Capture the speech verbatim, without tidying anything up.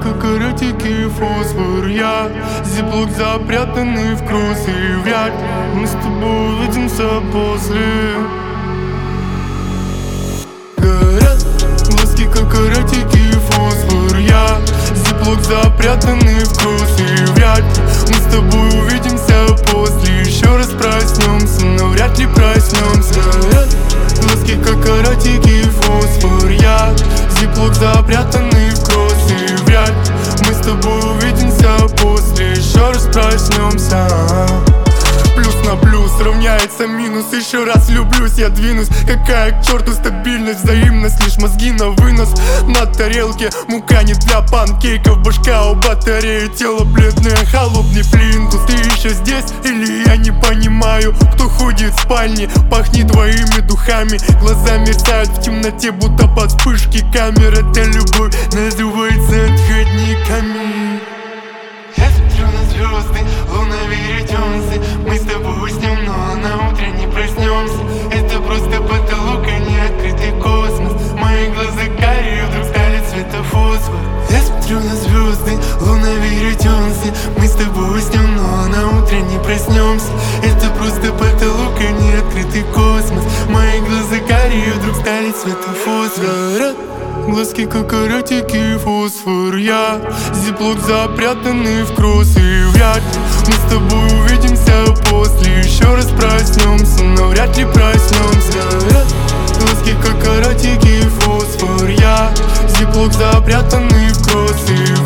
как каратики и фосфор. Я зиплок, запрятанный в кросс. И вряд ли мы с тобой увидимся после. Горят глазки, как каратики и фосфор. Я зиплок, запрятанный в кросс. И вряд ли мы с тобой увидимся после. Еще раз проснемся, но вряд ли проснемся. Горят глазки, как каратики и фосфор. Я зиплок, запрятанный в кросс. И вряд ли мы с тобой увидимся после. Еще раз проснемся. Плюс на плюс равняется минус. Еще раз влюблюсь, я двинусь. Какая к черту стабильность, взаимность, лишь мозги на вынос. На тарелке мука не для панкейков. Башка у батареи, тело бледное, холодный плинтус. Ты еще здесь или я не понимаю? Кто ходит в спальне, пахнет твоими духами. Глаза мерцают в темноте, будто под вспышки камер. Это любовь называется отходниками. Я смотрю на звезды, луна вернется. Мы с тобой уснем, но на утро не проснемся. Это просто потолок, а не открытый космос. Мои глаза карие вдруг стали цвета фосфор. Я смотрю на звезды, луна вернется. Мы с тобой уснем, но на утро не проснемся. Это просто потолок, а не открытый космос. Мои глаза карие вдруг стали цвета фосфор. Глазки, как каратики и фосфор. Я зиплок, запрятанный в кросс. И вряд ли мы с тобой увидимся после. Еще раз проснемся, но вряд ли проснемся. Глазки, как каратики и фосфор. Я зиплок, запрятанный в кросс. И